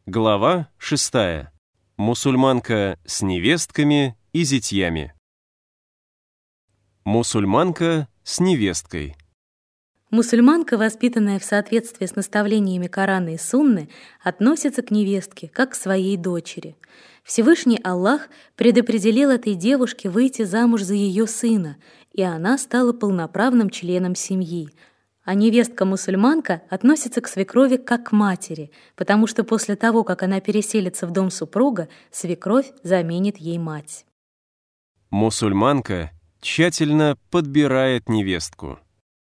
Глава 6. Мусульманка с невестками и зятьями. Мусульманка с невесткой. Мусульманка, воспитанная в соответствии с наставлениями Корана и Сунны, относится к невестке как к своей дочери. Всевышний Аллах предопределил этой девушке выйти замуж за ее сына, и она стала полноправным членом семьи. А невестка-мусульманка относится к свекрови как к матери, потому что после того, как она переселится в дом супруга, свекровь заменит ей мать. Мусульманка тщательно подбирает невестку.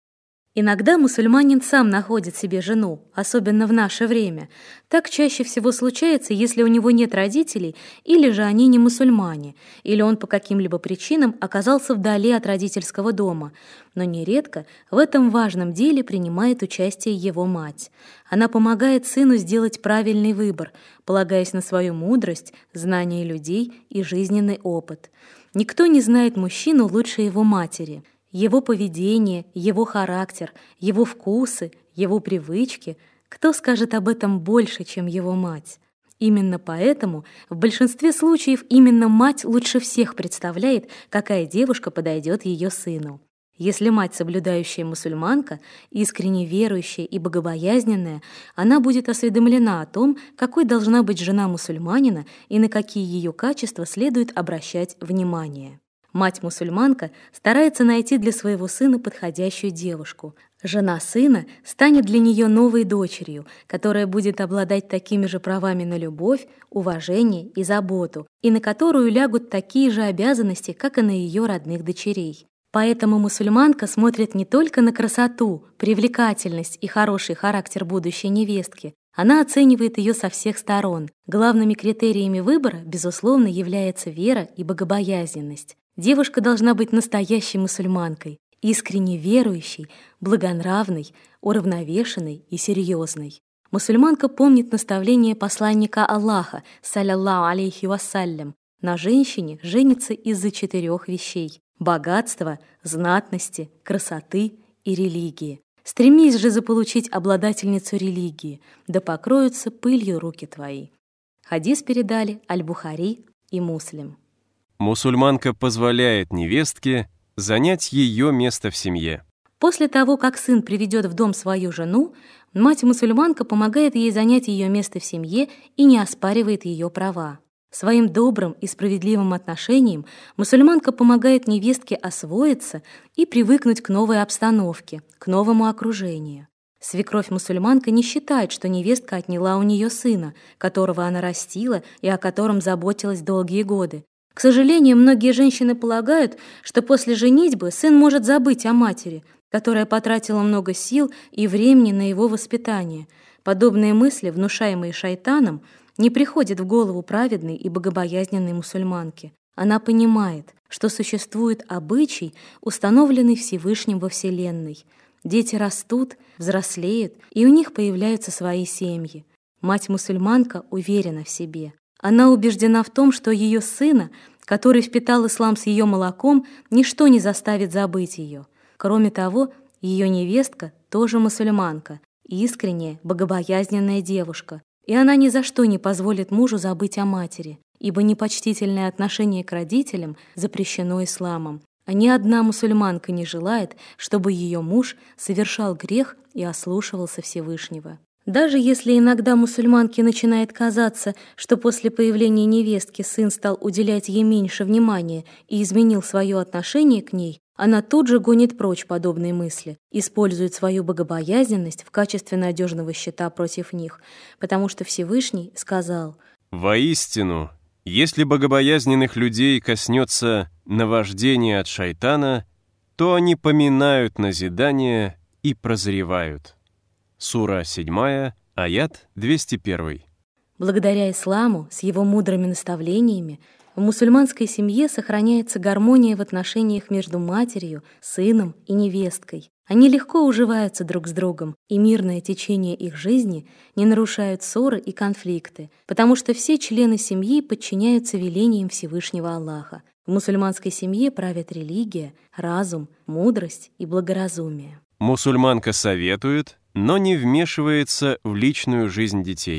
Иногда мусульманин сам находит себе жену, особенно в наше время. Так чаще всего случается, если у него нет родителей, или же они не мусульмане, или он по каким-либо причинам оказался вдали от родительского дома. Но нередко в этом важном деле принимает участие его мать. Она помогает сыну сделать правильный выбор, полагаясь на свою мудрость, знание людей и жизненный опыт. Никто не знает мужчину лучше его матери. Его поведение, его характер, его вкусы, его привычки. Кто скажет об этом больше, чем его мать? Именно поэтому в большинстве случаев именно мать лучше всех представляет, какая девушка подойдет ее сыну. Если мать соблюдающая мусульманка, искренне верующая и богобоязненная, она будет осведомлена о том, какой должна быть жена мусульманина и на какие ее качества следует обращать внимание. Мать-мусульманка старается найти для своего сына подходящую девушку. Жена сына станет для нее новой дочерью, которая будет обладать такими же правами на любовь, уважение и заботу, и на которую лягут такие же обязанности, как и на ее родных дочерей. Поэтому мусульманка смотрит не только на красоту, привлекательность и хороший характер будущей невестки, она оценивает ее со всех сторон. Главными критериями выбора, безусловно, является вера и богобоязненность. Девушка должна быть настоящей мусульманкой, искренне верующей, благонравной, уравновешенной и серьезной. Мусульманка помнит наставление посланника Аллаха, салляллаху алейхи вассалям: на женщине женится из-за 4 вещей: богатства, знатности, красоты и религии. Стремись же заполучить обладательницу религии, да покроются пылью руки твои. Хадис передали Аль-Бухари и Муслим. Мусульманка позволяет невестке занять ее место в семье. После того, как сын приведет в дом свою жену, мать-мусульманка помогает ей занять ее место в семье и не оспаривает ее права. Своим добрым и справедливым отношением мусульманка помогает невестке освоиться и привыкнуть к новой обстановке, к новому окружению. Свекровь-мусульманка не считает, что невестка отняла у нее сына, которого она растила и о котором заботилась долгие годы. К сожалению, многие женщины полагают, что после женитьбы сын может забыть о матери, которая потратила много сил и времени на его воспитание. Подобные мысли, внушаемые шайтаном, не приходят в голову праведной и богобоязненной мусульманке. Она понимает, что существует обычай, установленный Всевышним во Вселенной. Дети растут, взрослеют, и у них появляются свои семьи. Мать-мусульманка уверена в себе. Она убеждена в том, что ее сына, который впитал ислам с ее молоком, ничто не заставит забыть ее. Кроме того, ее невестка тоже мусульманка, искренняя, богобоязненная девушка, и она ни за что не позволит мужу забыть о матери, ибо непочтительное отношение к родителям запрещено исламом. А ни одна мусульманка не желает, чтобы ее муж совершал грех и ослушивался Всевышнего. Даже если иногда мусульманке начинает казаться, что после появления невестки сын стал уделять ей меньше внимания и изменил свое отношение к ней, она тут же гонит прочь подобные мысли, использует свою богобоязненность в качестве надежного щита против них, потому что Всевышний сказал: «Воистину, если богобоязненных людей коснется наваждение от шайтана, то они поминают назидание и прозревают». Сура 7, аят 201. Благодаря исламу с его мудрыми наставлениями в мусульманской семье сохраняется гармония в отношениях между матерью, сыном и невесткой. Они легко уживаются друг с другом, и мирное течение их жизни не нарушают ссоры и конфликты, потому что все члены семьи подчиняются велениям Всевышнего Аллаха. В мусульманской семье правят религия, разум, мудрость и благоразумие. Мусульманка советует, но не вмешивается в личную жизнь детей.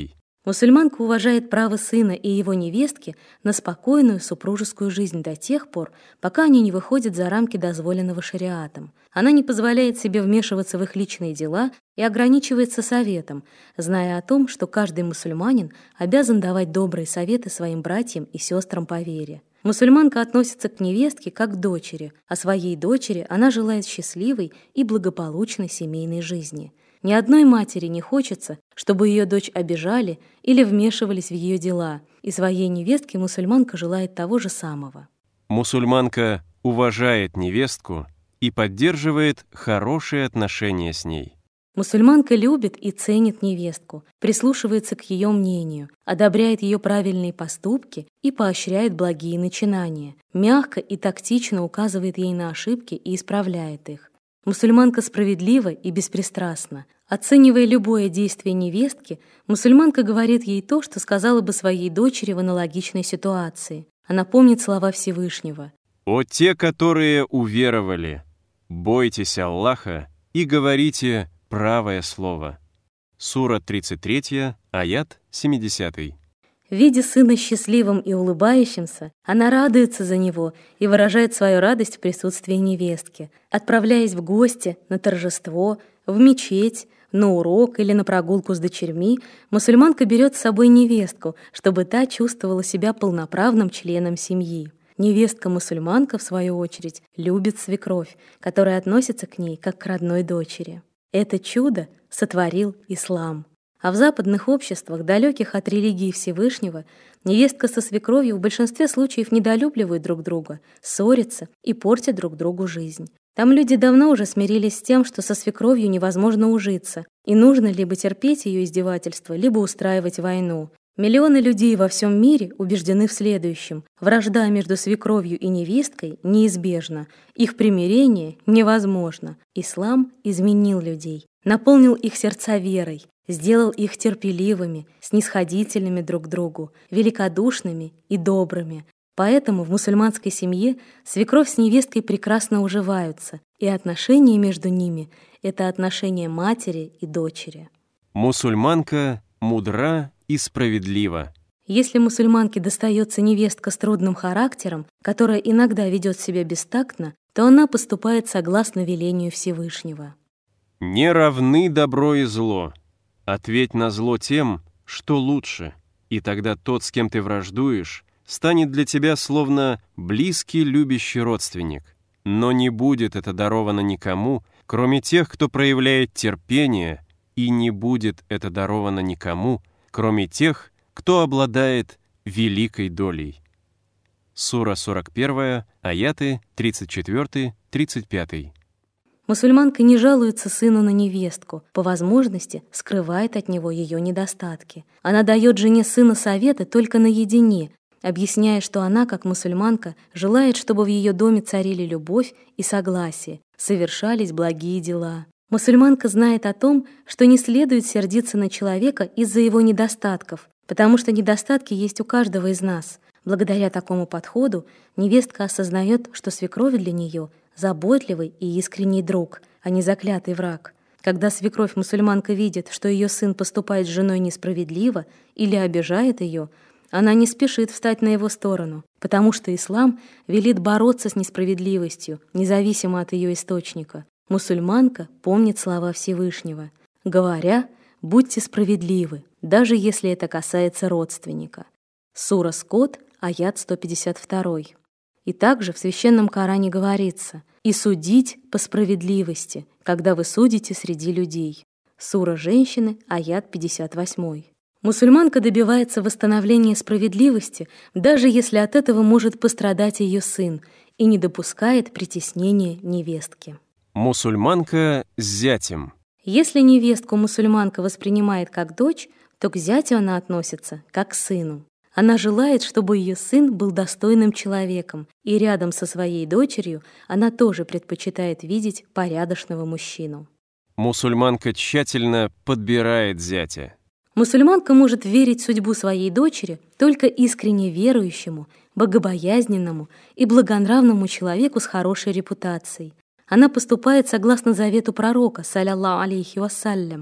Мусульманка уважает право сына и его невестки на спокойную супружескую жизнь до тех пор, пока они не выходят за рамки дозволенного шариатом. Она не позволяет себе вмешиваться в их личные дела и ограничивается советом, зная о том, что каждый мусульманин обязан давать добрые советы своим братьям и сестрам по вере. Мусульманка относится к невестке как к дочери, а своей дочери она желает счастливой и благополучной семейной жизни. Ни одной матери не хочется, чтобы ее дочь обижали или вмешивались в ее дела, и своей невестке мусульманка желает того же самого. Мусульманка уважает невестку и поддерживает хорошие отношения с ней. Мусульманка любит и ценит невестку, прислушивается к ее мнению, одобряет ее правильные поступки и поощряет благие начинания, мягко и тактично указывает ей на ошибки и исправляет их. Мусульманка справедлива и беспристрастна. Оценивая любое действие невестки, мусульманка говорит ей то, что сказала бы своей дочери в аналогичной ситуации. Она помнит слова Всевышнего. «О те, которые уверовали, бойтесь Аллаха и говорите правое слово». Сура 33, аят 70. Видя сына счастливым и улыбающимся, она радуется за него и выражает свою радость в присутствии невестки. Отправляясь в гости, на торжество, в мечеть, на урок или на прогулку с дочерьми, мусульманка берет с собой невестку, чтобы та чувствовала себя полноправным членом семьи. Невестка-мусульманка, в свою очередь, любит свекровь, которая относится к ней как к родной дочери. Это чудо сотворил ислам. А в западных обществах, далеких от религии Всевышнего, невестка со свекровью в большинстве случаев недолюбливают друг друга, ссорятся и портят друг другу жизнь. Там люди давно уже смирились с тем, что со свекровью невозможно ужиться, и нужно либо терпеть ее издевательства, либо устраивать войну. Миллионы людей во всем мире убеждены в следующем: вражда между свекровью и невесткой неизбежна, их примирение невозможно. Ислам изменил людей, наполнил их сердца верой, сделал их терпеливыми, снисходительными друг к другу, великодушными и добрыми. Поэтому в мусульманской семье свекровь с невесткой прекрасно уживаются, и отношения между ними — это отношения матери и дочери. Мусульманка мудра и справедлива. Если мусульманке достается невестка с трудным характером, которая иногда ведет себя бестактно, то она поступает согласно велению Всевышнего. Не равны добро и зло. Ответь на зло тем, что лучше, и тогда тот, с кем ты враждуешь, станет для тебя словно близкий, любящий родственник. Но не будет это даровано никому, кроме тех, кто проявляет терпение, и не будет это даровано никому, кроме тех, кто обладает великой долей. Сура 41, аяты 34-35. Мусульманка не жалуется сыну на невестку, по возможности скрывает от него ее недостатки. Она дает жене сына советы только наедине, объясняя, что она, как мусульманка, желает, чтобы в ее доме царили любовь и согласие, совершались благие дела. Мусульманка знает о том, что не следует сердиться на человека из-за его недостатков, потому что недостатки есть у каждого из нас. Благодаря такому подходу невестка осознает, что свекровь для нее заботливый и искренний друг, а не заклятый враг. Когда свекровь-мусульманка видит, что ее сын поступает с женой несправедливо или обижает ее, она не спешит встать на его сторону, потому что ислам велит бороться с несправедливостью, независимо от ее источника. Мусульманка помнит слова Всевышнего, говоря: «Будьте справедливы, даже если это касается родственника». Сура Скот, аят 152. И также в Священном Коране говорится: «И судить по справедливости, когда вы судите среди людей». Сура Женщины, аят 58. Мусульманка добивается восстановления справедливости, даже если от этого может пострадать ее сын, и не допускает притеснения невестки. Мусульманка с зятем. Если невестку мусульманка воспринимает как дочь, то к зятю она относится как к сыну. Она желает, чтобы ее сын был достойным человеком, и рядом со своей дочерью она тоже предпочитает видеть порядочного мужчину. Мусульманка тщательно подбирает зятя. Мусульманка может верить в судьбу своей дочери только искренне верующему, богобоязненному и благонравному человеку с хорошей репутацией. Она поступает согласно завету пророка, салляллаху алейхи вассалям.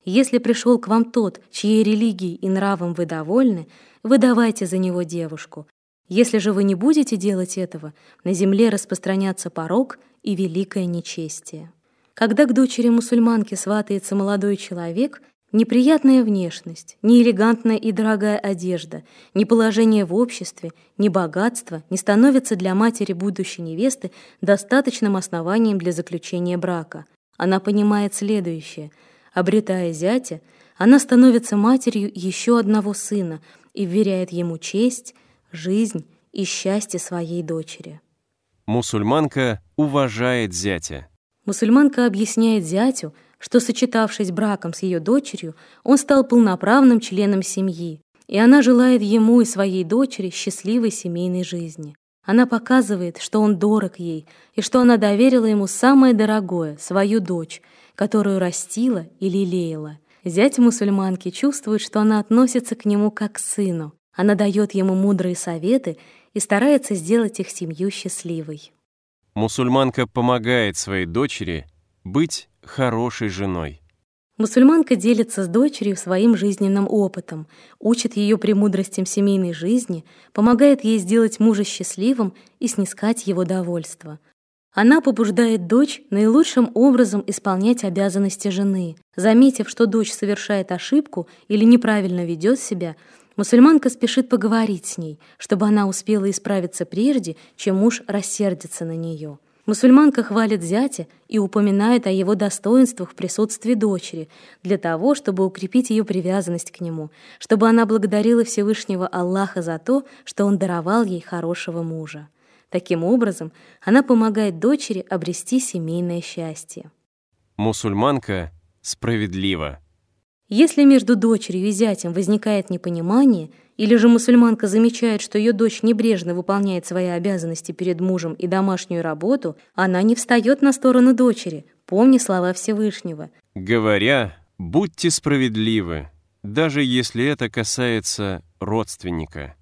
Если пришел к вам тот, чьей религией и нравом вы довольны, выдавайте за него девушку. Если же вы не будете делать этого, на земле распространятся порок и великое нечестие. Когда к дочери мусульманки сватается молодой человек, неприятная внешность, ни элегантная и дорогая одежда, ни положение в обществе, ни богатство не становятся для матери будущей невесты достаточным основанием для заключения брака. Она понимает следующее: обретая зятя, она становится матерью еще одного сына и вверяет ему честь, жизнь и счастье своей дочери. Мусульманка уважает зятя. Мусульманка объясняет зятю, что, сочетавшись браком с ее дочерью, он стал полноправным членом семьи, и она желает ему и своей дочери счастливой семейной жизни. Она показывает, что он дорог ей, и что она доверила ему самое дорогое, свою дочь, которую растила и лелеяла. Зять мусульманки чувствует, что она относится к нему как к сыну. Она дает ему мудрые советы и старается сделать их семью счастливой. Мусульманка помогает своей дочери быть хорошей женой. Мусульманка делится с дочерью своим жизненным опытом, учит ее премудростям семейной жизни, помогает ей сделать мужа счастливым и снискать его довольство. Она побуждает дочь наилучшим образом исполнять обязанности жены. Заметив, что дочь совершает ошибку или неправильно ведет себя, мусульманка спешит поговорить с ней, чтобы она успела исправиться прежде, чем муж рассердится на нее. Мусульманка хвалит зятя и упоминает о его достоинствах в присутствии дочери, для того, чтобы укрепить ее привязанность к нему, чтобы она благодарила Всевышнего Аллаха за то, что он даровал ей хорошего мужа. Таким образом, она помогает дочери обрести семейное счастье. Мусульманка справедлива. Если между дочерью и зятем возникает непонимание, или же мусульманка замечает, что ее дочь небрежно выполняет свои обязанности перед мужем и домашнюю работу, она не встает на сторону дочери, помня слова Всевышнего. Говоря, будьте справедливы, даже если это касается родственника.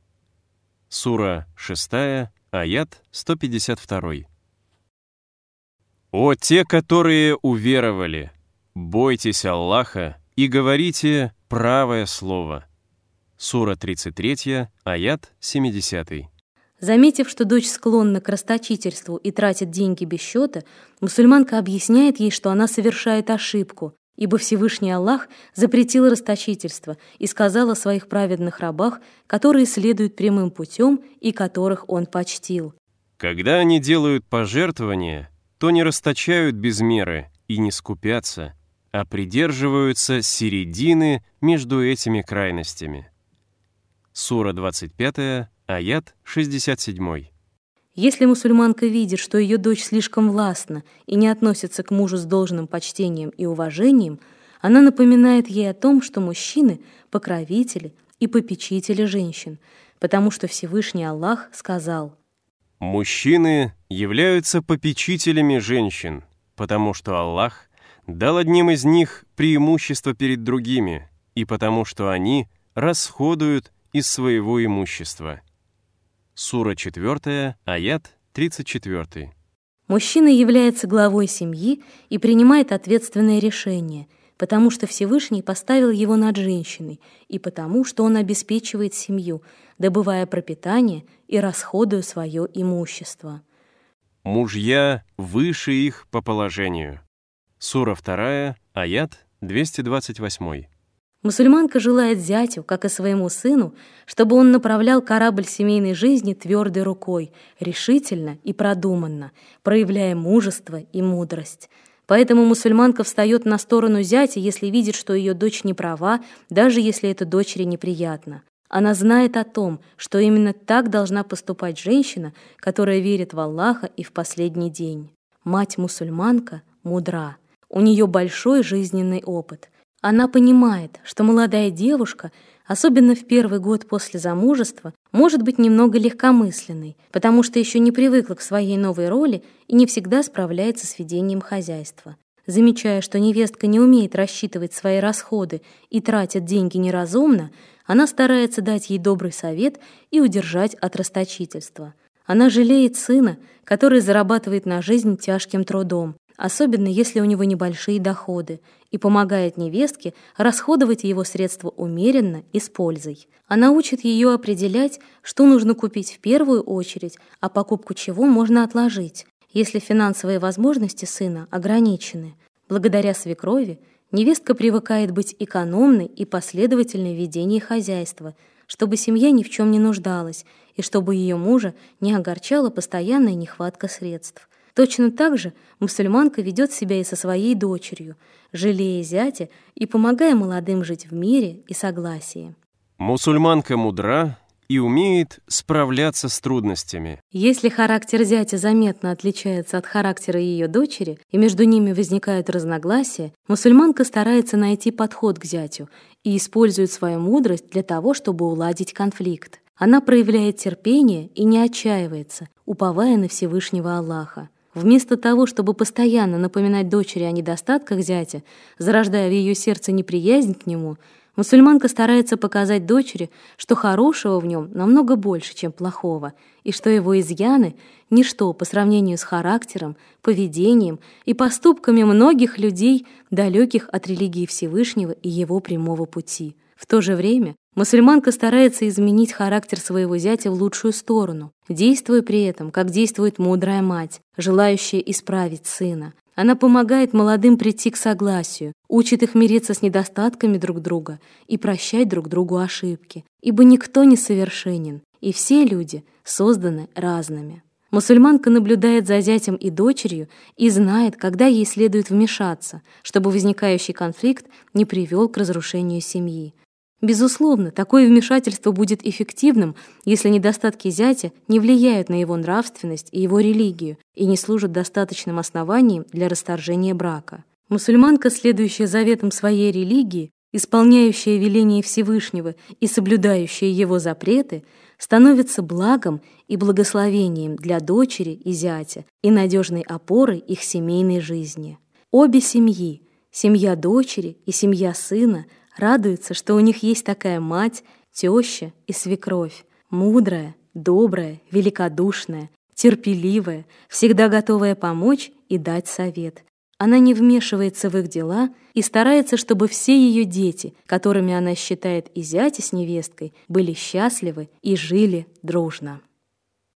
Сура 6, аят 152. «О те, которые уверовали, бойтесь Аллаха и говорите правое слово». Сура 33, аят 70. Заметив, что дочь склонна к расточительству и тратит деньги без счета, мусульманка объясняет ей, что она совершает ошибку, ибо Всевышний Аллах запретил расточительство и сказал о своих праведных рабах, которые следуют прямым путем и которых Он почтил. Когда они делают пожертвования, то не расточают без меры и не скупятся, а придерживаются середины между этими крайностями. Сура 25, аят 67. Если мусульманка видит, что ее дочь слишком властна и не относится к мужу с должным почтением и уважением, она напоминает ей о том, что мужчины — покровители и попечители женщин, потому что Всевышний Аллах сказал: «Мужчины являются попечителями женщин, потому что Аллах дал одним из них преимущество перед другими, и потому что они расходуют из своего имущества». Сура 4, аят 34. Мужчина является главой семьи и принимает ответственные решения, потому что Всевышний поставил его над женщиной и потому, что он обеспечивает семью, добывая пропитание и расходуя свое имущество. Мужья выше их по положению. Сура 2, аят 228. Мусульманка желает зятю, как и своему сыну, чтобы он направлял корабль семейной жизни твердой рукой, решительно и продуманно, проявляя мужество и мудрость. Поэтому мусульманка встает на сторону зятя, если видит, что ее дочь не права, даже если это дочери неприятно. Она знает о том, что именно так должна поступать женщина, которая верит в Аллаха и в последний день. Мать-мусульманка мудра. У нее большой жизненный опыт. Она понимает, что молодая девушка, особенно в первый год после замужества, может быть немного легкомысленной, потому что еще не привыкла к своей новой роли и не всегда справляется с ведением хозяйства. Замечая, что невестка не умеет рассчитывать свои расходы и тратит деньги неразумно, она старается дать ей добрый совет и удержать от расточительства. Она жалеет сына, который зарабатывает на жизнь тяжким трудом, особенно если у него небольшие доходы, и помогает невестке расходовать его средства умеренно и с пользой. Она учит ее определять, что нужно купить в первую очередь, а покупку чего можно отложить, если финансовые возможности сына ограничены. Благодаря свекрови невестка привыкает быть экономной и последовательной в ведении хозяйства, чтобы семья ни в чем не нуждалась и чтобы ее мужа не огорчала постоянная нехватка средств. Точно так же мусульманка ведет себя и со своей дочерью, жалея зятя и помогая молодым жить в мире и согласии. Мусульманка мудра и умеет справляться с трудностями. Если характер зятя заметно отличается от характера ее дочери, и между ними возникают разногласия, мусульманка старается найти подход к зятю и использует свою мудрость для того, чтобы уладить конфликт. Она проявляет терпение и не отчаивается, уповая на Всевышнего Аллаха. Вместо того, чтобы постоянно напоминать дочери о недостатках зятя, зарождая в ее сердце неприязнь к нему, мусульманка старается показать дочери, что хорошего в нем намного больше, чем плохого, и что его изъяны — ничто по сравнению с характером, поведением и поступками многих людей, далеких от религии Всевышнего и его прямого пути. В то же время мусульманка старается изменить характер своего зятя в лучшую сторону, действуя при этом, как действует мудрая мать, желающая исправить сына. Она помогает молодым прийти к согласию, учит их мириться с недостатками друг друга и прощать друг другу ошибки, ибо никто не совершенен, и все люди созданы разными. Мусульманка наблюдает за зятем и дочерью и знает, когда ей следует вмешаться, чтобы возникающий конфликт не привел к разрушению семьи. Безусловно, такое вмешательство будет эффективным, если недостатки зятя не влияют на его нравственность и его религию и не служат достаточным основанием для расторжения брака. Мусульманка, следующая заветам своей религии, исполняющая веления Всевышнего и соблюдающая его запреты, становится благом и благословением для дочери и зятя и надежной опорой их семейной жизни. Обе семьи, семья дочери и семья сына, радуются, что у них есть такая мать, теща и свекровь, мудрая, добрая, великодушная, терпеливая, всегда готовая помочь и дать совет. Она не вмешивается в их дела и старается, чтобы все ее дети, которыми она считает и зятя с невесткой, были счастливы и жили дружно.